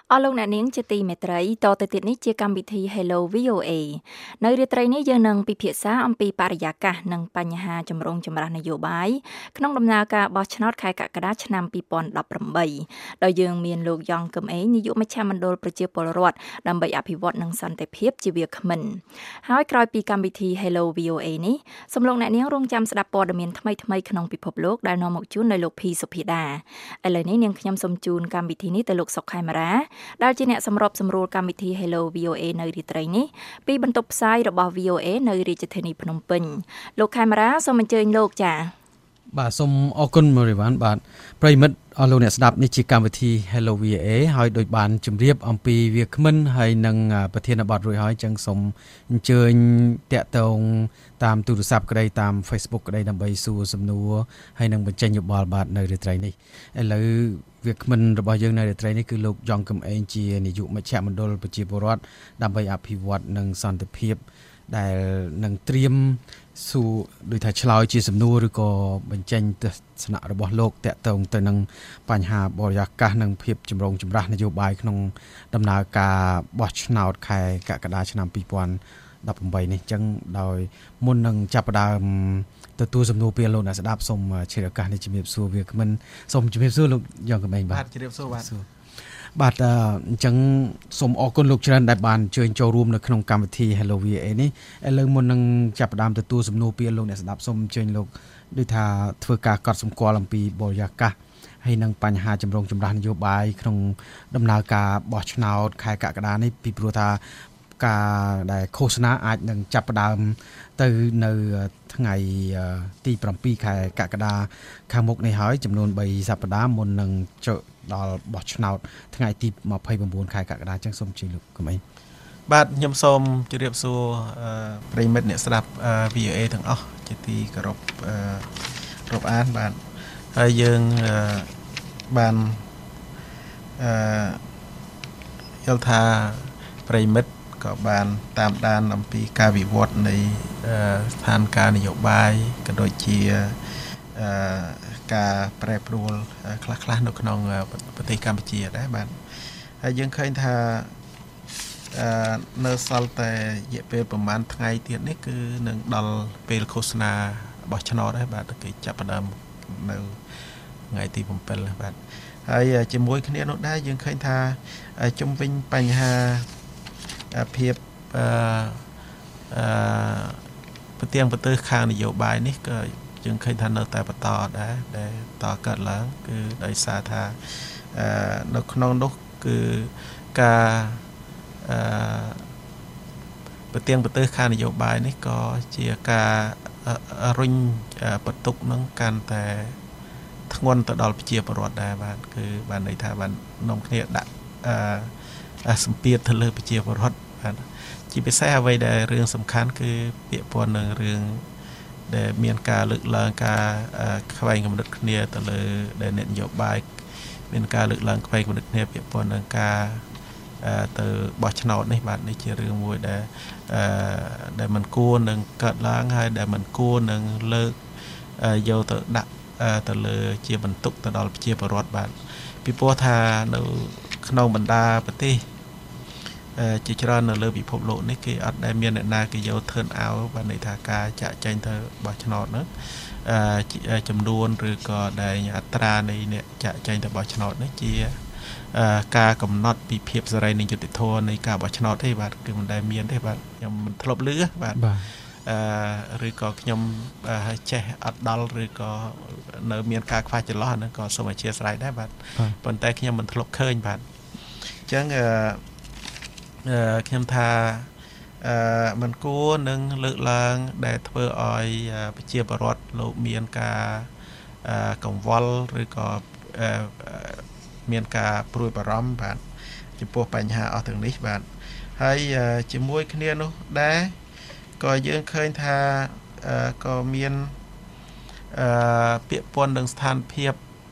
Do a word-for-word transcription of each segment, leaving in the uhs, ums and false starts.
អស់លោកអ្នកនាងជាទីមេត្រីតទៅទៀតនេះជាកម្មវិធី Hello វី អូ เอ នៅរាត្រីនេះយើងនឹងពិភាក្សាអំពីបរិយាកាសនិងបញ្ហាចម្រូងចម្រាសនយោបាយក្នុងដំណើរការបោះឆ្នោតខែកក្កដាឆ្នាំពីរពាន់ដប់ប្រាំបីដោយយើងមានលោកយ៉ងកឹមអេងនាយកមជ្ឈមណ្ឌលប្រជាពលរដ្ឋដើម្បីអភិវឌ្ឍនិងសន្តិភាពជាវាគ្មិនហើយក្រោយពីកម្មវិធី Hello វី អូ เอ នេះសូមលោកអ្នកនាងរងចាំស្ដាប់ព័ត៌មានថ្មីៗក្នុងពិភពលោកដែលនាំមកជូនដោយលោកភីសុភាដាឥឡូវនេះនាងខ្ញុំសូមជូនកម្មវិធីនេះទៅលោកសុកខេមរាដែលជាអ្នកសម្របសម្រួលកម្មវិធី Hello វី អូ เอ នៅរាត្រីនេះពីបន្ទប់ផ្សាយរបស់ វី អូ เอ នៅរាជធានីភ្នំពេញលោកខេមរាសូមអញ្ជើញលោកចា៎បាទសូមអរគុណមរិវ៉ាន់បាទប្រិមិត្តអស់លោកអ្នកស្ដាប់នេះជាកម្មវិធី Hello វី អូ เอ ហើយដោយបានជម្រាបអំពីវាគ្មិនហើយនឹងប្រធានបទរួចហើយចឹងសូមអញ្ជើញតាក់ទងតាមទូរស័ព្ទក្តីតាម Facebook ក្តីដើម្បីសួរសំណួរហើយនឹងបញ្ចេញយោបល់បាទនៅរាត្រីនេះឥឡូវវាគ្មិនរបស់យើងនៅរាត្រីនេះគឺលោកយ៉ងកឹមអេងជានាយកមជ្ឈមណ្ឌលប្រជាពលរដ្ឋដើម្បីអភិវឌ្ឍនិងសន្តិភាពដែលនឹងត្រៀមសួរដូចថាឆ្លើយជាសំណួរឬក៏បញ្ចេញទស្សនៈរបស់លោកតាក់ទងទៅនឹងបញ្ហាបរិយាកាសនិងភាពចម្រូងចម្រាសនយោបាយក្នុងដំណើរការបោះឆ្នោតខែកក្កដាឆ្នាំពីរពាន់ដប់ប្រាំបីនេះអញ្ចឹងដោយមុននឹងចាប់ផ្ដើមទទួលសំណួរពីលោកអ្នកស្ដាប់សូមជម្រាបឱកាសនេះជំរាបសួរវាគ្មិនសូមជម្រាបសួរលោកយ៉ងកឹមអេងបាទជម្រាបសួរបាទបាទអញ្ចឹងសូមអរគុណលោកច្រើនដែលបានជួយចូលរួមនៅក្នុងកម្មវិធី Hello វី អូ เอ នេះឥឡូវមុននឹងចាប់ផ្ដើមទទួលសំណួរពីលោកអ្នកស្ដាប់សូមអញ្ជើញលោកដូចថាធ្វើការកត់សម្គាល់អំពីបរិយាកាសហើយនឹងបញ្ហាចម្រូងចម្រាសនយោបាយក្នុងដំណើរការបោះឆ្នោតខែកក្កដានេះពីព្រោះថាការដែលឃោសនាអាចនឹងចាប់ផ្ដើមទៅនៅថ្ងៃទីប្រាំពីរខែកក្កដាខាងមុខនេះហើយចំនួនបីសប្តាហ៍មុននឹងដល់បោះឆ្នោតថ្ងៃទីម្ភៃប្រាំបួនខែកក្កដាចឹងសូមជម្រាបលោកកុំអីបាទខ្ញុំសូមជម្រាបសួរប្រិមិត្តអ្នកស្ដាប់ វី អូ เอ ទាំងអស់ជាទីគោរពរាប់អានបាទហើយយើងបានអឺយល់ថាប្រិមិត្តក៏បានតាមដានអំពីការវិវត្តនៃស្ថានភាពនយោបាយក៏ដូចជាអឺការប្រែប្រួលខ្លះៗនៅក្នុងប្រទេសកម្ពុជាដែរបាទហើយយើងឃើញថាអឺនៅសល់តែរយៈពេលប្រហែលថ្ងៃទៀតនេះគឺនឹងដល់ពេលឃោសនាបោះឆ្នោតដែរបាទគេចាប់ផ្ដើមនៅថ្ងៃទីប្រាំពីរបាទហើយជាមួយគ្នានោះដែរយើងឃើញថាជុំវិញបញ្ហាភាពអឺអឺប្រទៀងប្រទើសខាងនយោបាយនេះក៏យើងឃើញថានៅតែបន្តដែរដែលតកើតឡើងគឺដោយសារថាអឺនៅក្នុងនោះគឺការអឺប្រទៀងប្រទើសខាងនយោបាយនេះក៏ជាការរុញបន្ទុកនឹងកាន់តែធ្ងន់ទៅដល់ប្រជាពលរដ្ឋដែរបាទគឺបានន័យថាបាននាំគ្នាដាក់អឺសម្ពាធទៅលើប្រជាពលរដ្ឋបាទជាពិសេសអ្វីដែលរឿងសំខាន់គឺពាក្យព័ន្ធនឹងរឿងដែលមានការលើកឡើងការខ្វែងគំនិតគ្នាទៅលើដែលនយោបាយមានការលើកឡើងខ្វែងគំនិតគ្នាពាក្យព័ន្ធនឹងការទៅបោះឆ្នោតនេះបាទនេះជារឿងមួយដែលដែលមិនគួរនឹងកើតឡើងហើយដែលមិនគួរនឹងលើកយកទៅដាក់ទៅលើជាបន្ទុកទៅដល់ប្រជាពលរដ្ឋបាទពីព្រោះថានៅក្នុងបណ្ដាប្រទេសជាច្រើននៅលើពិភពលោកនេះគេអត់ដែលមានអ្នកណាគេយក turn out បានន័យថាការចាក់ចែងទៅបោះឆ្នោតនោះចំនួនឬក៏ដែលអត្រានៃអ្នកចាក់ចែងទៅបោះឆ្នោតនេះជាការកំណត់ពីភាពសេរីនិងយុត្តិធម៌នៃការបោះឆ្នោតទេបាទគឺមិនដែលមានទេបាទខ្ញុំមិនធ្លាប់ឮបាទអឺឬក៏ខ្ញុំចេះអត់ដល់ឬក៏នៅមានការខ្វះចន្លោះហ្នឹងក៏សូមអធិស្ឋានដែរបាទប៉ុន្តែខ្ញុំមិនធ្លាប់ឃើញបាទអញ្ចឹងអឺខ្ញុំថាអឺមិនគួរនឹងលើកឡើងដែលធ្វើឲ្យប្រជាពលរដ្ឋលោកមានការកង្វល់ឬក៏មានការព្រួយបារម្ភបាទចំពោះបញ្ហាអស់ទាំងនេះបាទហើយជាមួយគ្នានោះដែរក៏យើងឃើញថាក៏មានអឺពាក្យពន្ធនឹងស្ថានភាព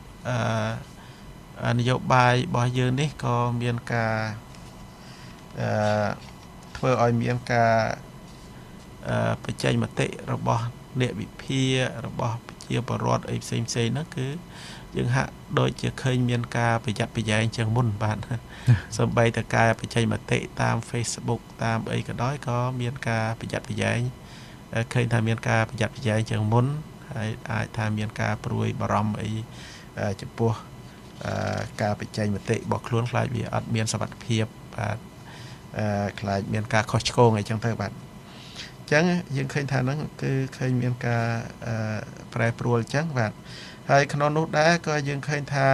អឺនយោបាយរបស់យើងនេះក៏មានការអឺធ្វើឲ្យមានការអឺបញ្ចេញមតិរបស់អ្នកវិភាគរបស់ប្រជាជាបរិវត្តអីផ្សេងផ្សេងហ្នឹងគឺយើងហាក់ដូចជាឃើញមានការប្រយ័ត្នប្រយែងជាងមុនបាទសូម្បីតែការបច្ចេកមតិតាម Facebook តាមអីក៏ដោយក៏មានការប្រយ័ត្នប្រយែងឃើញថាមានការប្រយ័ត្នប្រយែងជាងមុនហើយអាចថាមានការព្រួយបារម្ភអីចំពោះការបច្ចេកមតិរបស់ខ្លួនខ្លាចវាអត់មានសុវត្ថិភាពបាទខ្លាចមានការខុសឆ្គងអីចឹងទៅបាទអញ្ចឹងយើងឃើញថាហ្នឹងគឺឃើញមានការប្រែប្រួលអញ្ចឹងបាទហើយក្នុងនោះដែរក៏យើងឃើញថា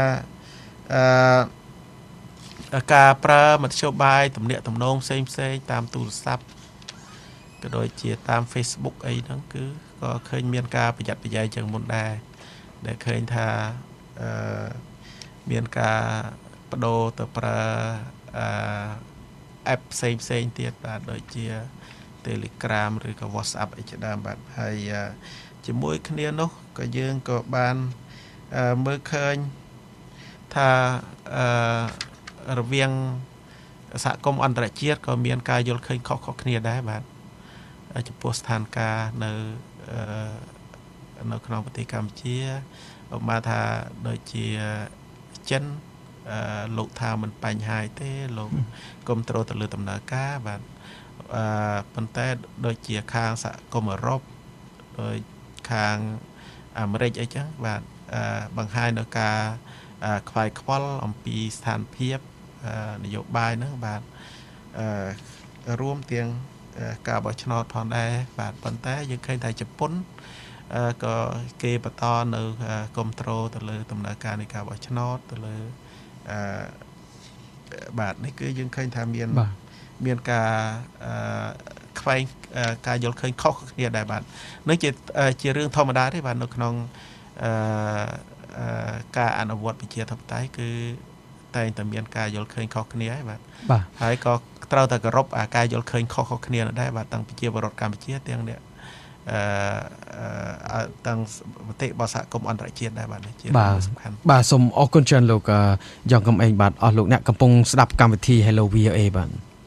អឺការប្រើមធ្យោបាយទំនាក់ទំនងផ្សេងផ្សេងតាមទូរស័ព្ទក៏ដូចជាតាម Facebook អីហ្នឹងគឺក៏ឃើញមានការប្រយ័ត្នប្រយែងជាងមុនដែរដែលឃើញថាអឺមានការបដូរទៅប្រើអឺ app ផ្សេងផ្សេងទៀតបាទដូចជា Telegram ឬក៏ WhatsApp អីជាដើមបាទហើយជាមួយគ្នានោះក៏យើងក៏បានមើលឃើញថាអឺរវាងសហគមន៍អន្តរជាតិក៏មានការយល់ឃើញខុសៗគ្នាដែរបាទចំពោះស្ថានភាពនៅនៅក្នុងប្រទេសកម្ពុជាឧបមាថាដូចជាចិនអឺលោកថាមិនបញ្ហាទេលោកគ្រប់គ្រងទៅលើដំណើរការបាទអឺប៉ុន្តែដូចជាខាងសហគមន៍អឺរ៉ុបដោយខាងអាមេរិកអីចឹងបាទអឺបង្ហាញនៅការខ្វាយខ្វល់អំពីស្ថានភាពនយោបាយហ្នឹងបាទអឺរួមទាំងការបោះឆ្នោតផងដែរបាទប៉ុន្តែយើងឃើញថាជប៉ុនក៏គេបន្តនៅគ្រប់គ្រងទៅលើដំណើរការនៃការបោះឆ្នោតទៅលើអឺបាទនេះគឺយើងឃើញថាមានមានការអឺខ្វែងការយល់ឃើញខុសគ្នាដែរបាទនេះជាជារឿងធម្មតាទេបាទនៅក្នុងអឺការអនុវត្តប្រជាធិបតេយ្យគឺតែងតែមានការយល់ឃើញខុសគ្នាហើយបាទហើយក៏ត្រូវតែគោរពការយល់ឃើញខុសៗគ្នាដែរបាទទាំងប្រជាពលរដ្ឋកម្ពុជាទាំងអ្នកអឺទាំងមតិរបស់សហគមន៍អន្តរជាតិដែរបាទជារឿងសំខាន់បាទសូមអរគុណច្រើនលោកយ៉ងកំឯងបាទអស់លោកអ្នកកំពុងស្ដាប់កម្មវិធី Hello វី អូ អេ បាទ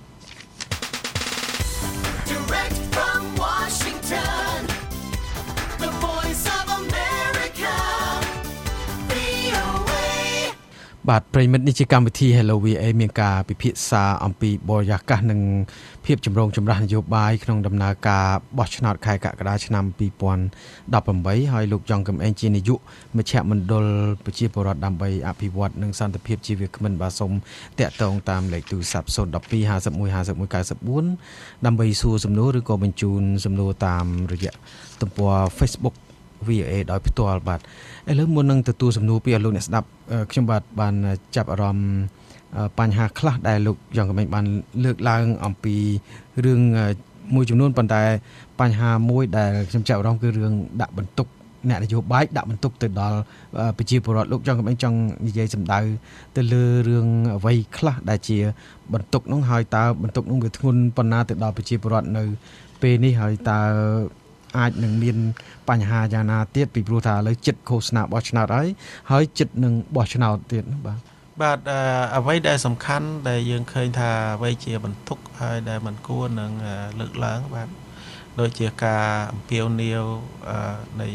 បាទប្រិមិត្តនេះជាកម្មវិធី Hello វី អូ អេ មានការពិភាក្សាអំពីបរិយាកាសនិងភាពចម្រូងចម្រាសនយោបាយក្នុងដំណើរការបោះឆ្នោតខែកក្កដាឆ្នាំពីរពាន់ដប់ប្រាំបីហើយលោកយ៉ងកំឯងជានាយកមជ្ឈមណ្ឌលប្រជាពលរដ្ឋដើម្បីអភិវឌ្ឍនិងសន្តិភាពជាវាគ្មិនបាទសូមតាក់ទងតាមលេខទូរស័ព្ទ ศูนย์ หนึ่ง สอง ห้า หนึ่ง ห้า หนึ่ง เก้า สี่ ដើម្បីសួរសំណួរឬក៏បញ្ជូនសំណួរតាមរយៈទំព័រ Facebookវី អូ អេ ដោយផ្ទាល់បាទឥឡូវមុននឹងទទួលសំណួរពីលោកអ្នកស្ដាប់ខ្ញុំបាទបានចាប់អារម្មណ៍បញ្ហាខ្លះដែលលោកយ៉ងកំឯងបានលើកឡើងអំពីរឿងមួយចំនួនប៉ុន្តែបញ្ហាមួយដែលខ្ញុំចាប់អារម្មណ៍គឺរឿងដាក់បន្ទុកអ្នកនយោបាយដាក់បន្ទុកទៅដល់ប្រជាពលរដ្ឋលោកយ៉ងកំឯងចង់និយាយសម្ដៅទៅលើរឿងអ្វីខ្លះដែលជាបន្ទុកនោះហើយតើបន្ទុកនោះវាធ្ងន់ប៉ុណ្ណាទៅដល់ប្រជាពលរដ្ឋនៅពេលនេះហើយតើអាចនឹងមានបញ្ហាយ៉ាងណាទៀតពីព្រោះថាឥឡូវចិត្តឃោសនាបោះឆ្នោតហើយហើយចិត្តនឹងបោះឆ្នោតទៀតបាទបាទអ្វីដែលសំខាន់ដែលយើងឃើញថាអ្វីជាបន្ទុកហើយដែលមិនគួរនឹងលើកឡើងបាទដូចជាការអំពាវនាវនៃ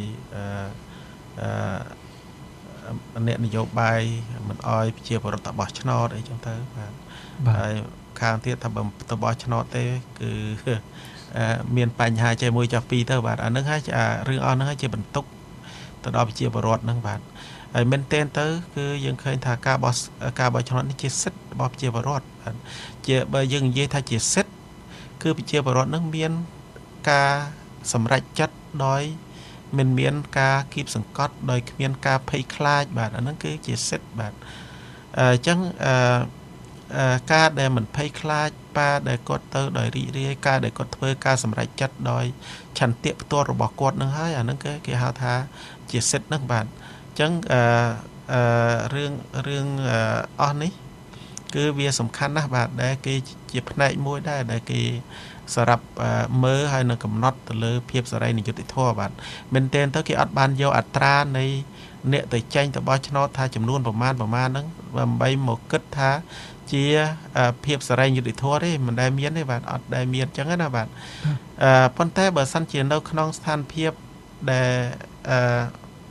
អ្នកនយោបាយមិនអោយប្រជាពលរដ្ឋបោះឆ្នោតអីចឹងទៅបាទហើយខាងទៀតថាបើទៅបោះឆ្នោតទេគឺមានបញ្ហាជាមួយចោះពីរទៅបាទអានឹងហើយរឿងអស់ហ្នឹងហើយជាបន្ទុកទៅដល់ប្រជាពលរដ្ឋហ្នឹងបាទហើយមែនទែនទៅគឺយើងឃើញថាការបោះការបោះឆ្នោតនេះជាសិទ្ធិរបស់ប្រជាពលរដ្ឋបាទជាបើយើងនិយាយថាជាសិទ្ធិគឺប្រជាពលរដ្ឋហ្នឹងមានការសម្រេចចិត្តដោយមិនមានការគៀបសង្កត់ដោយគ្មានការភ័យខ្លាចបាទអាហ្នឹងគឺជាសិទ្ធិបាទអញ្ចឹងអឺការដែលមិនភ័យខ្លាចប៉ាដែលគាត់ទៅដោយរីករាយការដែលគាត់ធ្វើការសម្រេចចិត្តដោយឆន្ទៈផ្ទាល់របស់គាត់នឹងហើយអាហ្នឹងគេគេហៅថាជាសិទ្ធិហ្នឹងបាទអញ្ចឹងអឺអឺរឿងរឿងអស់នេះគឺវាសំខាន់ណាស់បាទដែលគេជាផ្នែកមួយដែរដែលគេសម្រាប់មើលហើយនឹងកំណត់ទៅលើភាពសេរីនិងយុត្តិធម៌បាទមែនទែនទៅគេអត់បានយកអត្រានៃអ្នកទៅចេញទៅបោះឆ្នោតថាចំនួនប្រមាណប្រមាណហ្នឹងដើម្បីមកគិតថាជាភាពសេរីយុត្តិធម៌ទេមិនដែលមានទេបាទអត់ដែលមានអញ្ចឹងណាបាទអឺប៉ុន្តែបើសិនជានៅក្នុងស្ថានភាពដែលអឺ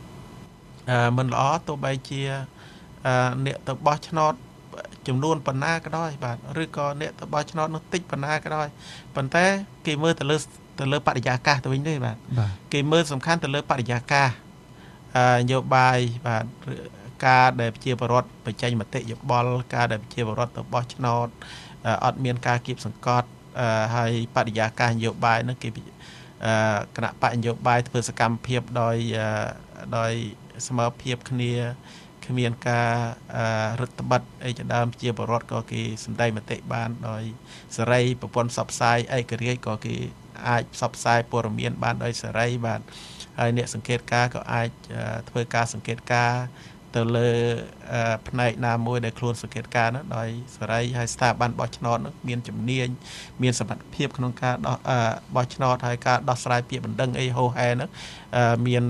មិនល្អទោះបីជាអ្នកទៅបោះឆ្នោតចំនួនប៉ុណ្ណាក៏ដោយបាទឬក៏អ្នកទៅបោះឆ្នោតនោះតិចប៉ុណ្ណាក៏ដោយប៉ុន្តែគេមើលទៅលើទៅលើបរិយាកាសទៅវិញទេបាទគេមើលសំខាន់ទៅលើបរិយាកាសនយោបាយបាទការដែលប្រជាពលរដ្ឋបញ្ចេញមតិយោបល់ការដែលប្រជាពលរដ្ឋទៅបោះឆ្នោតអត់មានការគៀបសង្កត់ហើយបរិយាកាសនយោបាយនោះគេគណៈបកនយោបាយធ្វើសកម្មភាពដោយដោយស្មើភាពគ្នាគ្មានការរដ្ឋបတ်អីជាដើមជាបរដ្ឋក៏គេសម្ដែងមតិបានដោយសេរីប្រព័ន្ធផ្សព្វផ្សាយឯករាជ្យក៏គេអាចផ្សព្វផ្សាយព័ត៌មានបានដោយសេរីបាទហើយអ្នកសង្កេតការក៏អាចធ្វើការសង្កេតការទៅលើផ្នែកណាមួយដែលខ្លួនសង្កេតការនោះដោយសេរីហើយស្ថាប័នបោះឆ្នោតនោះមានជំនាញមានសមត្ថភាពក្នុងការដោះបោះឆ្នោតហើយការដោះស្រាយពាក្យបណ្ដឹងអីហោហែនោះមាន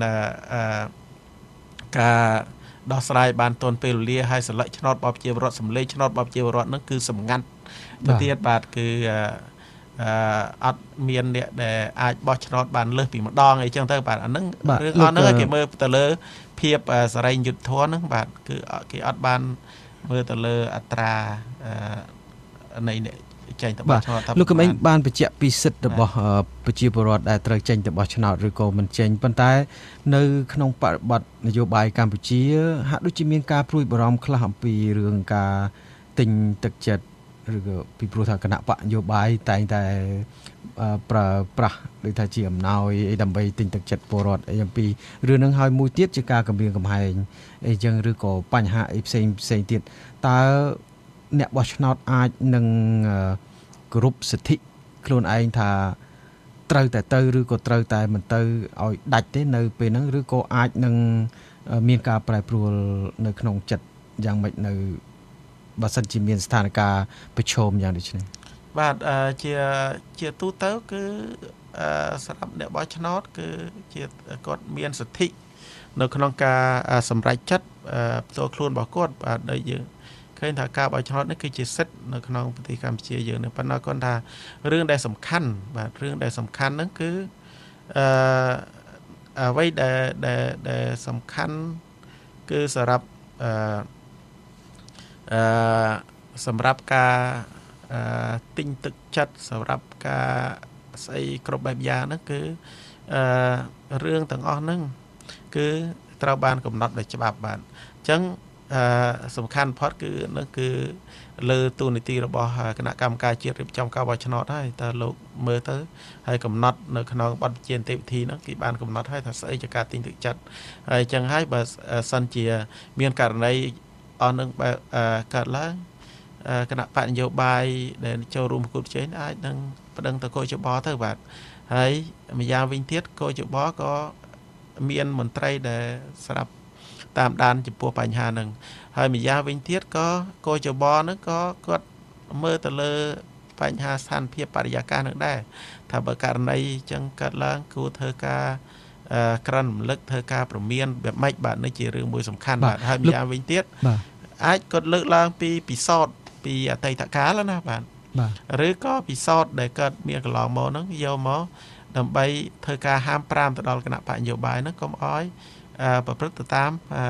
ការដោះស្រាយបានទាន់ពេលវេលាហើយសិលឹកឆ្នោតរបស់ប្រជាពលរដ្ឋសម្លេងឆ្នោតរបស់ប្រជាពលរដ្ឋនោះគឺសម្ងាត់ទៅទៀតបាទគឺអឺអត់មានអ្នកដែលអាចបោះឆ្នោតបានលើសពីម្ដងអីចឹងទៅបាទអាហ្នឹងរឿងអស់ហ្នឹងគេមើលទៅលើភាពសេរីយុត្តិធម៌ហ្នឹងបាទគឺគេអត់បានមើលទៅលើអត្រានៃអ្នកចេញទៅបោះឆ្នោតលោកកំឯងបានបញ្ជាក់ពីសិទ្ធិរបស់ប្រជាពលរដ្ឋដែលត្រូវចេញទៅបោះឆ្នោតឬក៏មិនចេញប៉ុន្តែនៅក្នុងបរិបទនយោបាយកម្ពុជាហាក់ដូចជាមានការព្រួយបារម្ភខ្លះអំពីរឿងការទិញទឹកចិត្តឬក៏ពីព្រោះថាគណៈបកនយោបាយតែងតែប្រើប្រាស់ដូចថាជាអំណោយអីដើម្បីទិញទឹកចិត្តពលរដ្ឋអីអំពីរឿងហ្នឹងហើយមួយទៀតជាការគម្រាមកំហែងអីចឹងឬក៏បញ្ហាអីផ្សេងផ្សេងទៀតតើអ្នកបោះឆ្នោតអាចនឹងគោរពសិទ្ធិខ្លួនឯងថាត្រូវតែទៅឬក៏ត្រូវតែមិនទៅឲ្យដាច់ទេនៅពេលហ្នឹងឬក៏អាចនឹងមានការប្រែប្រួលនៅក្នុងចិត្តយ៉ាងម៉េចនៅបើសិនជាមានស្ថានភាពប្រឈមយ៉ាងដូចនេះបាទជាជាទូទៅគឺសម្រាប់អ្នកបោះឆ្នោតគឺជាគាត់មានសិទ្ធិនៅក្នុងការសម្រេចចិត្តផ្ទាល់ខ្លួនរបស់គាត់បាទដូចយើងឃើញថាការបោះឆ្នោតនេះគឺជាសិទ្ធិនៅក្នុងប្រទេសកម្ពុជាយើងនេះប៉ុន្តែគាត់ថារឿងដែលសំខាន់បាទរឿងដែលសំខាន់ហ្នឹងគឺអឺអ្វីដែលដែលដែលសំខាន់គឺសម្រាប់អឺអឺសម្រាប់ការអឺទិញទឹកចិត្តសម្រាប់ការស្អីគ្រប់បែបយ៉ាងហ្នឹងគឺអឺរឿងទាំងអស់ហ្នឹងគឺត្រូវបានកំណត់ដោយច្បាប់បាទអញ្ចឹងអឺសំខាន់បំផុតគឺនឹងគឺលើទូនីតិរបស់គណៈកម្មការជាតិរៀបចំការបោះឆ្នោតហើយតើលោកមើលទៅហើយកំណត់នៅក្នុងបទបញ្ជានីតិវិធីហ្នឹងគេបានកំណត់ហើយថាស្អីជាការទិញទឹកចិត្តហើយអញ្ចឹងហើយបើសិនជាមានករណីអស់នឹងកើតឡើងគណៈបកនយោបាយដែលចូលរួមប្រគល់ប្រជែងអាចនឹងប្តឹងទៅកោជបទៅបាទហើយម្យ៉ាងវិញទៀតកោជបក៏មានមន្ត្រីដែលស្រាប់តាមដានចំពោះបញ្ហាហ្នឹងហើយម្យ៉ាងវិញទៀតក៏កោជបហ្នឹងក៏គាត់មើលទៅលើបញ្ហាស្ថានភាពបរិយាកាសហ្នឹងដែរថាបើករណីអញ្ចឹងកើតឡើងគួរធ្វើការក្រិនរំលឹកធ្វើការព្រមានបែបម៉េចបាទនេះជារឿងមួយសំខាន់បាទហើយម្យ៉ាងវិញទៀតអាចគាត់លើកឡើងពីពិសោធន៍ពីអតីតកាលណាបាទឬក៏ពិសោធន៍ដែលកើតមានកន្លងមកហ្នឹងយកមកដើម្បីធ្វើការហាមប្រាមទៅដល់គណៈបកនយោបាយហ្នឹងកុំឲ្យប្រព្រឹត្តទៅតាមអឺ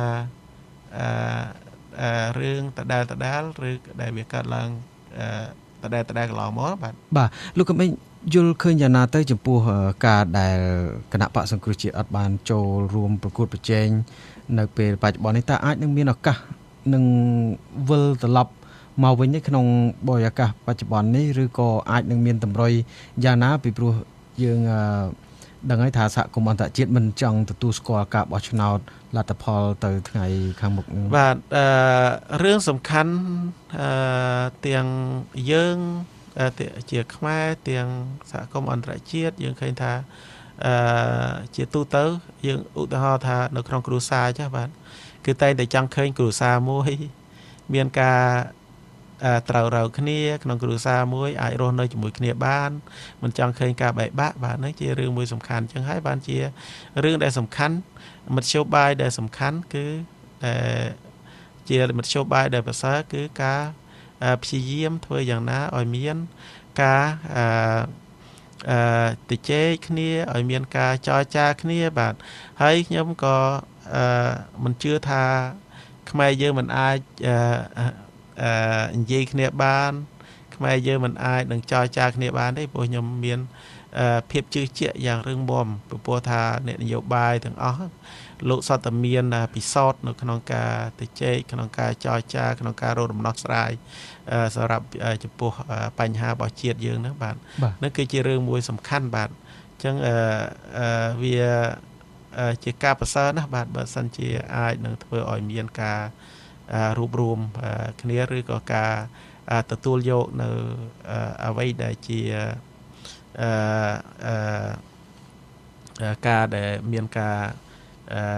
អឺរឿងដដែលដដែលឬដែលវាកើតឡើងដដែលដដែលកន្លងមកបាទបាទលោកកំឯងយល់ឃើញយ៉ាងណាទៅចំពោះការដែលគណៈបកសង្គ្រោះជាតិអត់បានចូលរួមប្រកួតប្រជែងនៅពេលបច្ចុប្បន្ននេះតើអាចនឹងមានឱកាសនឹងវិលត្រឡប់មកវិញនៅក្នុងបរិយាកាសបច្ចុប្បន្ននេះឬក៏អាចនឹងមានតម្រុយយ៉ាងណាពីព្រោះយើងដឹងហើយថាសហគមន៍អន្តរជាតិមិនចង់ទទួលស្គាល់ការបោះឆ្នោតលទ្ធផលទៅថ្ងៃខាងមុខនេះបាទអឺរឿងសំខាន់អឺទាំងយើងជាខ្មែរទាំងសហគមន៍អន្តរជាតិយើងឃើញថាអឺជាទូទៅយើងឧទាហរណ៍ថានៅក្នុងគ្រួសារចាស់បាទគឺតែតែចង់ឃើញគ្រួសារមួយមានការត្រូវរៅគ្នាក្នុងគ្រួសារមួយអាចរស់នៅជាមួយគ្នាបានមិនចង់ឃើញការបែកបាក់បាទនេះជារឿងមួយសំខាន់អញ្ចឹងហើយបានជារឿងដែលសំខាន់មធ្យោបាយដែលសំខាន់គឺជាមធ្យោបាយដែលប្រសើរគឺការព្យាយាមធ្វើយ៉ាងណាឲ្យមានការអឺតិចគ្នាឲ្យមានការចរចាគ្នាបាទហើយខ្ញុំក៏អឺមិនជឿថាខ្មែរយើងមិនអាចអឺអឺនិយាយគ្នាបានខ្មែរយើងមិនអាចនឹងចរចាគ្នាបានទេព្រោះខ្ញុំមានភាពជឿជាក់យ៉ាងរឹងមាំព្រោះថាអ្នកនយោបាយទាំងអស់លោកសតមានពិសោធន៍នៅក្នុងការទៅជែកក្នុងការចរចាក្នុងការរកដំណោះស្រាយសម្រាប់ចំពោះបញ្ហារបស់ជាតិយើងហ្នឹងបាទហ្នឹងគឺជារឿងមួយសំខាន់បាទអញ្ចឹងវាជាការប្រសើរណាស់បាទបើសិនជាអាចនឹងធ្វើឲ្យមានការរួបរวมគ្នាឬក៏ការទទួលយកនៅអ្វីដែលជាអឺអឺការដែលមានការអឺ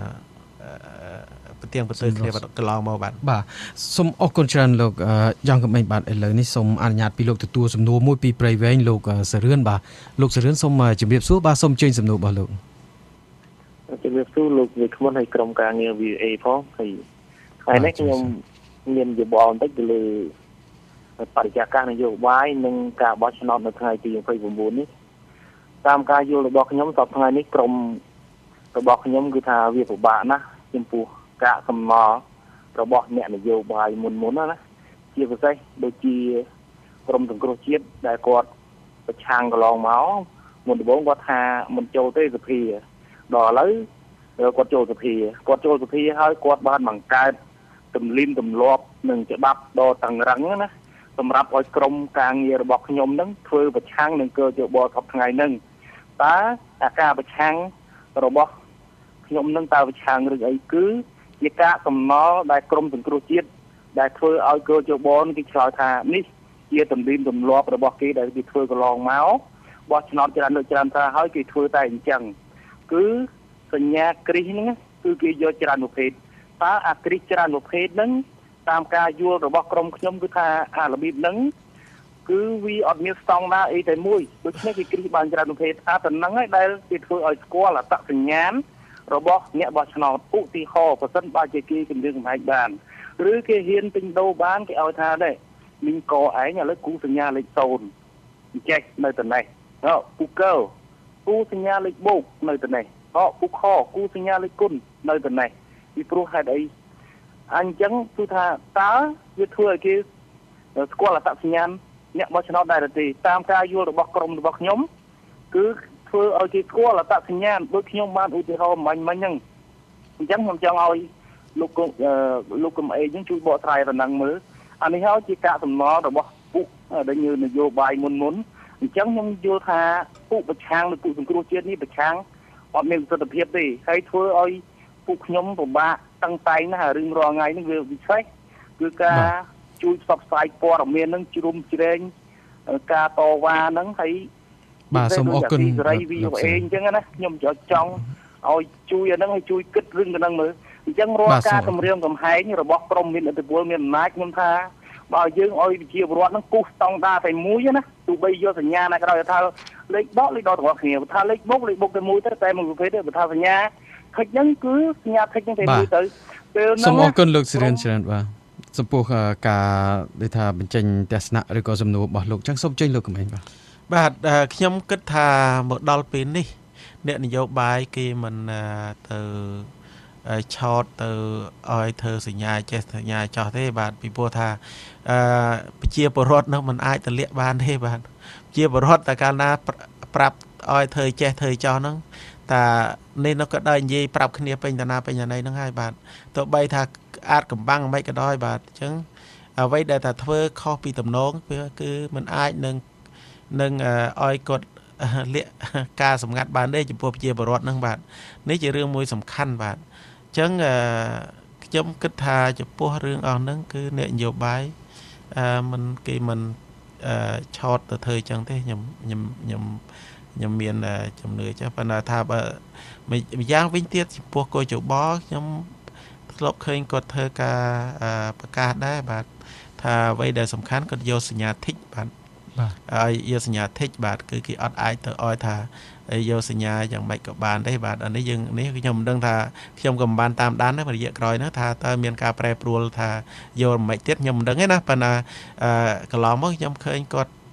ប្រទៀងប្រទើគ្នាកន្លងមកបាទបាទសូមអរគុណច្រើនលោកយ៉ាងកំឯងបាទឥឡូវនេះសូមអនុញ្ញាតពីលោកទទួលសំណួរមួយពីព្រៃវែងលោកសរឿនបាទលោកសរឿនសូមជម្រាបសួរបាទសូមអញ្ជើញសំណួររបស់លោកជម្រាបសួរលោកវិក្កាមហើយក្រុមការងារ វី អូ អេ ផងហើយថ្ងៃនេះខ្ញុំមានយោបល់បន្តិចទៅលើបរិយាកាសនយោបាយនិងការបោះឆ្នោតនៅថ្ងៃទីยี่สิบเก้าនេះតាមការយល់របស់ខ្ញុំសប្តាហ៍នេះក្រុមរបស់ខ្ញុំគឺថាវាពិបាកណាស់ចំពោះការកំណត់របស់អ្នកនយោបាយមុនមុនណាជាពិសេសដូចជាក្រុមសង្គ្រោះជាតិដែលគាត់ប្រឆាំងកន្លងមកមុនដំបូងគាត់ថាមិនចូលទេសភាដល់ឥឡូវគាត់ចូលសភាគាត់ចូលសភាហើយគាត់បានបង្កើតទម្លីមទម្លាប់និងច្បាប់ដ៏តឹងរ៉ឹងណាសម្រាប់ឲ្យក្រុមការងាររបស់ខ្ញុំនឹងធ្វើប្រឆាំងនឹងកើជបសប្តាហ៍ថ្ងៃនឹងតើអាការប្រឆាំងរបស់ខ្ញុំនឹងតើប្រឆាំងឬអីគឺជាការកំណល់ដែលក្រុមសង្គ្រោះជាតិដែលធ្វើឲ្យកើជបសគេឆ្លើយថានេះជាទម្លីមទម្លាប់របស់គេដែលគេធ្វើកន្លងមកបោះឆ្នោតច្រើនលើកច្រើនថាហើយគេធ្វើតែអញ្ចឹងគឺសញ្ញាគ្រីសហ្នឹងគឺគេយកច្រើនប្រភេទតើអាគ្រីសច្រើនប្រភេទហ្នឹងតាមការយល់របស់ក្រុមខ្ញុំគឺថាអារបៀបហ្នឹងគឺវាអត់មានស្តង់ដារអីតែមួយដូច្នេះគេគ្រីសបានច្រើនប្រភេទថាតំណឹងហើយដែលគេធ្វើឲ្យស្គាល់អត្តសញ្ញាណរបស់អ្នកបោះឆ្នោតឧទាហរណ៍ប្រសិនបើជាគេគម្រាមកំហែងបានឬគេហ៊ានទិញដូរបានគេឲ្យថាដែរមីងកឯងឥឡូវគូសញ្ញាលេខศูนย์អញ្ចេះនៅតំណេះអោពូកើគូសញ្ញាលេខបូកនៅតំណេះអោពូខគូសញ្ញាលេខគុណនៅតំណេះពីព្រោះហេតុអីអញ្ចឹងគឺថាតើវាធ្វើឲ្យគេស្គាល់អត្តសញ្ញាណអ្នកបោះឆ្នោតដែរទេតាមការយល់របស់ក្រុមរបស់ខ្ញុំគឺធ្វើឲ្យគេស្គាល់អត្តសញ្ញាណដូចខ្ញុំបានឧទាហរណ៍មិញមិញហ្នឹងអញ្ចឹងខ្ញុំចង់ឲ្យលោកលោកកំអេងជួយបកស្រាយដំណឹងមើលអានេះហើយជាការសំណល់របស់ពួកដែលនយោបាយមុនមុនអញ្ចឹងខ្ញុំយល់ថាពួកប្រឆាំងឬពួកសង្គ្រោះជាតិនេះប្រឆាំងអត់មានប្រសិទ្ធភាពទេហើយធ្វើឲ្យពួកខ្ញុំពិបាកតាំងតែងណារឿងរាល់ថ្ងៃនេះវាពិសេសគឺការជួយផ្សព្វផ្សាយព័ត៌មាននឹងជ្រុំជ្រែងការតវ៉ាហ្នឹងហើយបាទសូមអរគុណសេរី វី អូ អេ អញ្ចឹងណាខ្ញុំចង់ឲ្យជួយអាហ្នឹងឲ្យជួយគិតរឿងទៅហ្នឹងមើលអញ្ចឹងរាល់ការគម្រាមកំហែងរបស់ក្រមមានឥទ្ធិពលមានអំណាចខ្ញុំថាបើយើងឲ្យវិជាពលរដ្ឋហ្នឹងគូសស្តង់ដារតែមួយណាទោះបីយកសញ្ញាណាក៏ដោយថាលេខដកលេខដកទាំងអស់គ្នាថាលេខបុកលេខបុកតែមួយទៅតែមួយប្រភេទទេបើថាសញ្ញាខិចហ្នឹងគឺសញ្ញាខិចហ្នឹងតែមួយទៅពេលហ្នឹងសូមអរគុណលោកសិរិនច្រើនបាទចំពោះការដូចថាបញ្ចេញទស្សនៈឬក៏សំណួររបស់លោកចឹងសូមចេញលោកកំឯងបាទបាទខ្ញុំគិតថាមកដល់ពេលនេះអ្នកនយោបាយគេមិនទៅឆោតទៅឲ្យធ្វើសញ្ញាចេះសញ្ញាចោះទេបាទពីព្រោះថាអឺប្រជាពលរដ្ឋនឹងមិនអាចទលាក់បានទេបាទជាពលរដ្ឋតែកាលណាប្រាប់ឲ្យធ្វើចេះធ្វើចោះហ្នឹងតានេះនោះក៏ដែរនិយាយប្រាប់គ្នាពេញតាណាពេញណីហ្នឹងហើយបាទទោះបីថាអាចកំបាំងមិនក៏ដោយបាទអញ្ចឹងអ្វីដែលថាធ្វើខុសពីតំណងគឺមិនអាចនឹងនឹងឲ្យគាត់លាក់ការសម្ងាត់បានទេចំពោះប្រជាពលរដ្ឋហ្នឹងបាទនេះជារឿងមួយសំខាន់បាទអញ្ចឹងខ្ញុំគិតថាចំពោះរឿងអស់ហ្នឹងគឺអ្នកនយោបាយអឺមិនគេមិនឆោតទៅធ្វើអញ្ចឹងទេខ្ញុំខ្ញុំខ្ញុំខ្ញុំមានជំនឿចាស់ប៉ុន្តែថាបើម្យ៉ាងវិញទៀតចំពោះកោជបខ្ញុំធ្លាប់ឃើញគាត់ធ្វើការប្រកាសដែរបាទថាអ្វីដែលសំខាន់គាត់យកសញ្ញាធីកបាទហើយយកសញ្ញាធីកបាទគឺគេអត់អាចទៅឲ្យថាយកសញ្ញាយ៉ាងម៉េចក៏បានដែរបាទអានេះយើងនេះខ្ញុំមិនដឹងថាខ្ញុំក៏មិនបានតាមដានដែររយៈក្រោយហ្នឹងថាតើមានការប្រែប្រួលថាយកមិនទៀតខ្ញុំមិនដឹងទេណាប៉ុន្តែកន្លងមកខ្ញុំឃើញគាត់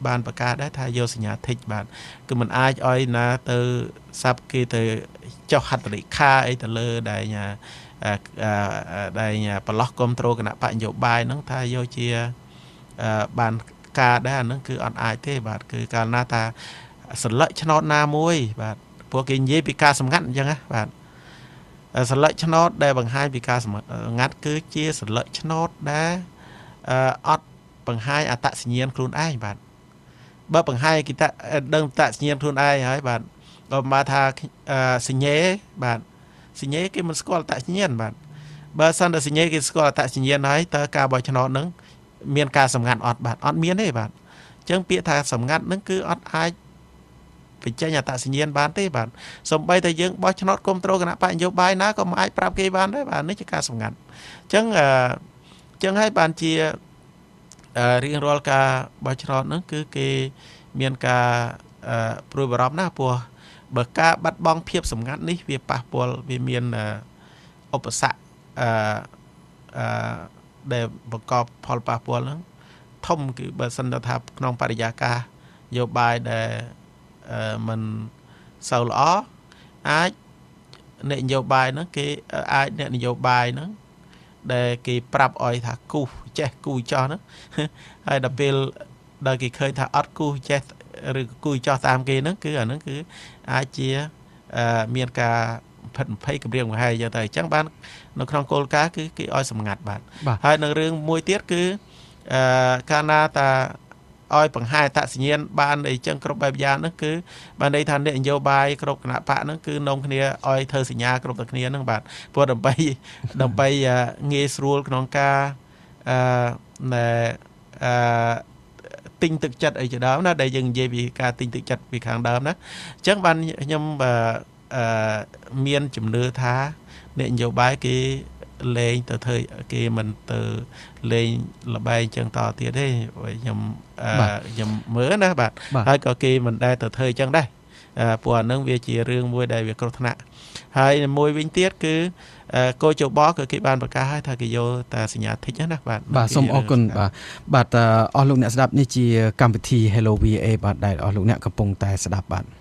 បានប្រកាសដែរថាយកសញ្ញាធិចបាទគឺមិនអាចឲ្យណាទៅសាប់គេទៅចុះហត្ថលេខាអីទៅលើដែលញ៉ាដែលញ៉ាប្រឡោះគ្រប់គ្រងគណៈបកនយោបាយហ្នឹងថាយកជាបានការដែរអាហ្នឹងគឺអត់អាចទេបាទគឺកាលណាថាសន្លឹកឆ្នោតណាមួយបាទព្រោះគេនិយាយពីការសម្ងាត់អញ្ចឹងណាបាទសន្លឹកឆ្នោតដែលបង្ហាញពីការសម្ងាត់គឺជាសន្លឹកឆ្នោតដែលអត់បង្ហាញអត្តសញ្ញាណខ្លួនឯងបាទបើបង្ហាញគេតដឹងអត្តសញ្ញាណខ្លួនឯងហើយបាទបើមកថាសញ្ញេបាទសញ្ញេគេមិនស្គាល់អត្តសញ្ញាណបាទបើសិនតែសញ្ញេគេស្គាល់អត្តសញ្ញាណហើយតើការបោះឆ្នោតហ្នឹងមានការសម្ងាត់អត់បាទអត់មានទេបាទអញ្ចឹងពាក្យថាសម្ងាត់ហ្នឹងគឺអត់អាចបញ្ចេញអត្តសញ្ញាណបានទេបាទសូម្បីតែយើងបោះឆ្នោតគ្រប់គ្រងគណៈបកនយោបាយណាក៏មិនអាចប្រាប់គេបានដែរបាទនេះជាការសម្ងាត់អញ្ចឹងអញ្ចឹងហើយបានជារៀងរាល់ការបោះឆ្នោតហ្នឹងគឺគេមានការព្រួយបារម្ភណាស់ព្រោះបើការបាត់បង់ភាពសម្ងាត់នេះវាប៉ះពាល់វាមានឧបសគ្គអឺអឺដែលបង្កប់ផលប៉ះពាល់ហ្នឹងធំគឺបើសិនថាក្នុងបរិយាកាសនយោបាយដែលមិនសូវល្អអាចអ្នកនយោបាយហ្នឹងគេអាចអ្នកនយោបាយហ្នឹងដែលគេប្រាប់ឲ្យថាគូចេះគូចោះហ្នឹងហើយដល់ពេលដល់គេឃើញថាអត់គូចេះឬគូចោះតាមគេហ្នឹងគឺអាហ្នឹងគឺអាចជាមានការផិតភ័យគម្រាមកំហែងយ៉ាងទៅអញ្ចឹងបាននៅក្នុងគោលការណ៍គឺគេឲ្យសម្ងាត់បាទហើយនៅរឿងមួយទៀតគឺអឺកាលណាតាឲ្យបង្ហាញអត្តសញ្ញាណបានអីចឹងគ្រប់បែបយ៉ាងហ្នឹងគឺបានន័យថាអ្នកនយោបាយគ្រប់គណៈបកហ្នឹងគឺនាំគ្នាឲ្យធ្វើសញ្ញាគ្រប់តែគ្នាហ្នឹងបាទព្រោះដើម្បីដើម្បីងាយស្រួលក្នុងការអឺណែអឺទិញទឹកចិត្តអីជាដើមណាដែលយើងនិយាយពីការទិញទឹកចិត្តពីខាងដើមណាអញ្ចឹងបានខ្ញុំអឺមានជំនឿថាអ្នកនយោបាយគេលេងទៅធ្វើគេមិនទៅលេងលបែងចឹងតទៀតទេខ្ញុំខ្ញុំមើលណាបាទហើយក៏គេមិនដែលទៅធ្វើចឹងដែរព្រោះអានឹងវាជារឿងមួយដែលវាគ្រោះថ្នាក់ហើយមួយវិញទៀតគឺកោជបគឺគេបានប្រកាសឲ្យថាគេយកតែសញ្ញាធិចណាបាទបាទសូមអរគុណបាទបាទអស់លោកអ្នកស្ដាប់នេះជាកម្មវិធី Hello វី เอ បាទដែលអស់លោកអ្នកកំពុងតែស្ដាប់បាទ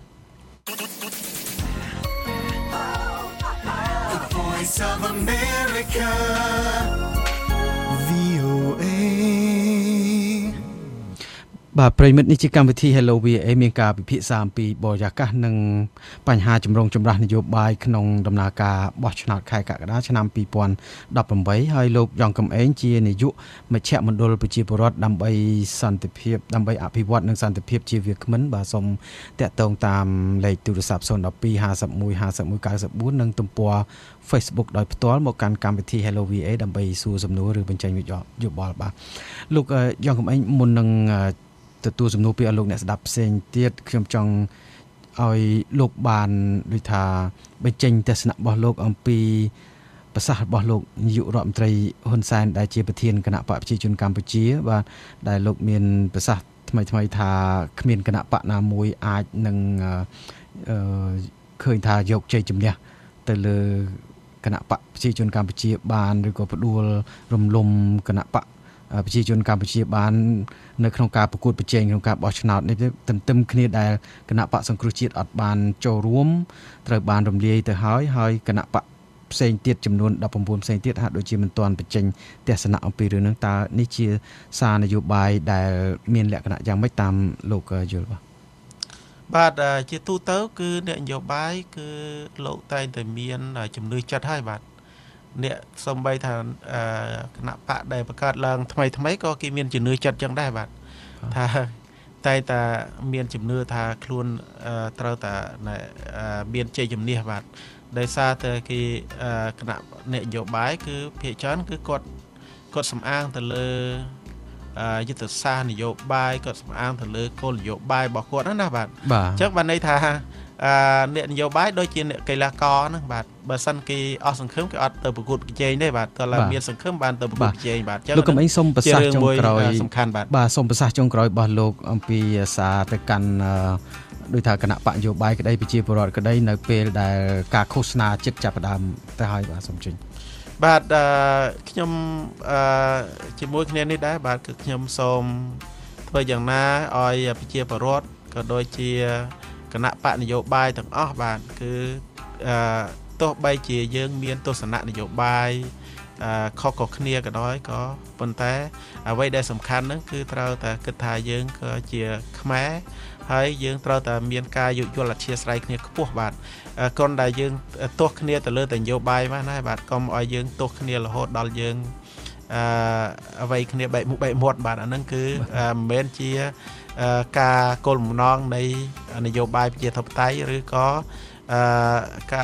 Voice of America វី អូ เอបាទប្រិមិត្តនេះជាកម្មវិធី Hello វី เอ មានការពិភាក្សាអំពីបរិយាកាសនិងបញ្ហាចម្រូងចម្រាសនយោបាយក្នុងដំណើរការបោះឆ្នោតខែកក្កដាឆ្នាំពីរពាន់ដប់ប្រាំបីហើយលោកយ៉ងកំឯងជានាយកមជ្ឈមណ្ឌលប្រជាពលរដ្ឋដើម្បីសន្តិភាពដើម្បីអភិវឌ្ឍនិងសន្តិភាពជាវាគ្មិនបាទសូមតាក់ទងតាមលេខទូរស័ព្ទ ศูนย์ หนึ่ง สอง ห้า หนึ่ง หนึ่ง ห้า หนึ่ง เก้า ศูนย์ និងទំព័រ Facebook ដោយផ្ទាល់មកកាន់កម្មវិធី Hello វី เอ ដើម្បីសួរសំណួរឬបញ្ចេញយោបល់បាទលោកយ៉ងកំឯងមុននឹងទទួលសំណួរពីលោកអ្នកស្ដាប់ផ្សេងទៀតខ្ញុំចង់ឲ្យលោកបានដូចថាបញ្ចេញទស្សនៈរបស់លោកអំពីប្រសាសន៍របស់លោកនាយករដ្ឋមន្ត្រីហ៊ុនសែនដែលជាប្រធានគណៈបកប្រជាជនកម្ពុជាបាទដែលលោកមានប្រសាសន៍ថ្មីថ្មីថាគ្មានគណៈបកណាមួយអាចនឹងអឺឃើញថាយកជ័យជំនះទៅលើគណៈបកប្រជាជនកម្ពុជាបានឬក៏ផ្ដួលរំលំគណៈបកប្រជាជនកម្ពុជាបាននៅក្នុងការប្រកួតប្រជែងក្នុងការបោះឆ្នោតនេះទន្ទឹមគ្នាដែលគណៈបកសង្គ្រោះជាតិអត់បានចូលរួមត្រូវបានរំលាយទៅហើយហើយគណៈបកផ្សេងទៀតចំនួនដប់ប្រាំបួនផ្សេងទៀតហាក់ដូចជាមិនទាន់បញ្ចេញទស្សនៈអំពីរឿងហ្នឹងតើនេះជាសារនយោបាយដែលមានលក្ខណៈយ៉ាងម៉េចតាមលោកយល់បាទបាទជាទូទៅគឺអ្នកនយោបាយគឺលោកតែងតែមានជំនឿចិត្តហើយបាទអ្នកសំបីថាគណៈបកដែលបង្កើតឡើងថ្មីថ្មីក៏គេមានជំនឿចិត្តចឹងដែរបាទថាតែតែមានជំនឿថាខ្លួនត្រូវតែមានជ័យជំនះបាទដោយសារតែគេគណៈនយោបាយគឺភាគច្រើនគឺគាត់គាត់សំអាងទៅលើយុទ្ធសាស្ត្រនយោបាយគាត់សំអាងទៅលើគោលនយោបាយរបស់គាត់ណាបាទអញ្ចឹងបានន័យថាអ្នកនយោបាយដូចជាអ្នកកីឡាករហ្នឹងបាទបើសិនគេអស់សង្ឃឹមគេអត់ទៅប្រកួតប្រជែងទេបាទតើឡើយមានសង្ឃឹមបានទៅប្រកួតប្រជែងបាទអញ្ចឹងលោកកំឯងសូមប្រសាសន៍ចុងក្រោយសំខាន់បាទបាទសូមប្រសាសន៍ចុងក្រោយរបស់លោកអំពីសារទៅកាន់ដោយថាគណៈបកនយោបាយក្តីប្រជាពលរដ្ឋក្តីនៅពេលដែលការឃោសនាចិត្តចាប់ផ្ដើមទៅហើយបាទសូមជិញបាទខ្ញុំជាមួយគ្នានេះដែរបាទគឺខ្ញុំសូមធ្វើយ៉ាងណាឲ្យប្រជាពលរដ្ឋក៏ដូចជាគណៈបកនយោបាយទាំងអស់បាទគឺអឺទោះបីជាយើងមានទស្សនៈនយោបាយអឺខុសៗគ្នាក៏ដោយក៏ប៉ុន្តែអ្វីដែលសំខាន់ហ្នឹងគឺត្រូវតែគិតថាយើងក៏ជាខ្មែរហើយយើងត្រូវតែមានការយោគយល់អធិស្ឋានគ្នាខ្ពស់បាទគ្រាន់តែយើងទោះគ្នាទៅលើតែនយោបាយមកណាបាទកុំឲ្យយើងទោះគ្នារហូតដល់យើងអឺអ្វីគ្នាបែកមុខបែកមាត់បាទអាហ្នឹងគឺមិនមែនជាការគោលបំណងនៃនយោបាយប្រជាធិបតេយ្យឬក៏អឺការ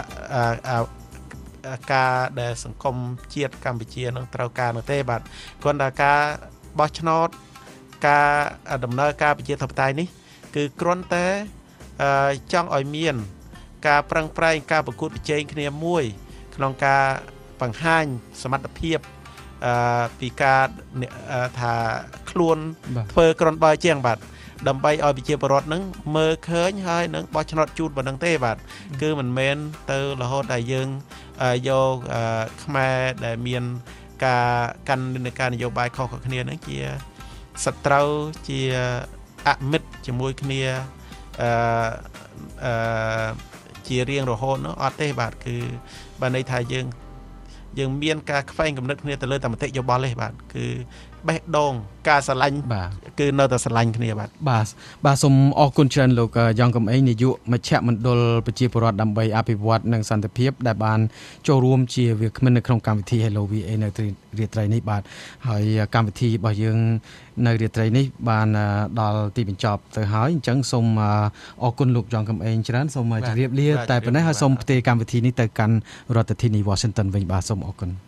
ការដែលសង្គមជាតិកម្ពុជានឹងត្រូវការនោះទេបាទគ្រាន់តែការបោះឆ្នោតការដំណើរការប្រជាធិបតេយ្យនេះគឺគ្រាន់តែចង់ឲ្យមានការប្រឹងប្រែងការប្រកួតប្រជែងគ្នាមួយក្នុងការបង្ហាញសមត្ថភាពអឺពីការថាខ្លួនធ្វើគ្រាន់បើជាងបាទដើម្បីឲ្យប្រជាពលរដ្ឋនឹងមើលឃើញហើយនឹងបោះឆ្នោតជូនប៉ុណ្ណឹងទេបាទគឺមិនមែនទៅរហូតតែយើងយកខ្មែរដែលមានការកាន់និន្នាការនយោបាយខុសៗគ្នានឹងជាសត្រូវជាអមិត្តជាមួយគ្នាអឺអឺជារៀងរហូតនោះអត់ទេបាទគឺបានន័យថាយើងយើងមានការខ្វែងគំនិតគ្នាទៅលើតែមតិយោបល់ទេបាទគឺបេះដូងការស្រឡាញ់គឺនៅតែស្រឡាញ់គ្នាបាទបាទបាទសូមអរគុណច្រើនលោកយ៉ងកំឯងនាយកមជ្ឈមណ្ឌលប្រជាពលរដ្ឋដើម្បីអភិវឌ្ឍនិងសន្តិភាពដែលបានចូលរួមជាវាគ្មិននៅក្នុងកម្មវិធី Hello វី เอ នៅរាត្រីនេះបាទហើយកម្មវិធីរបស់យើងនៅរាត្រីនេះបានដល់ទីបញ្ចប់ទៅហើយអញ្ចឹងសូមអរគុណលោកយ៉ងកំឯងច្រើនសូមជម្រាបលាតែប៉ុណ្ណេះហើយសូមផ្ទេរកម្មវិធីនេះទៅកាន់រដ្ឋធានី Washington វិញបាទសូមអរគុណ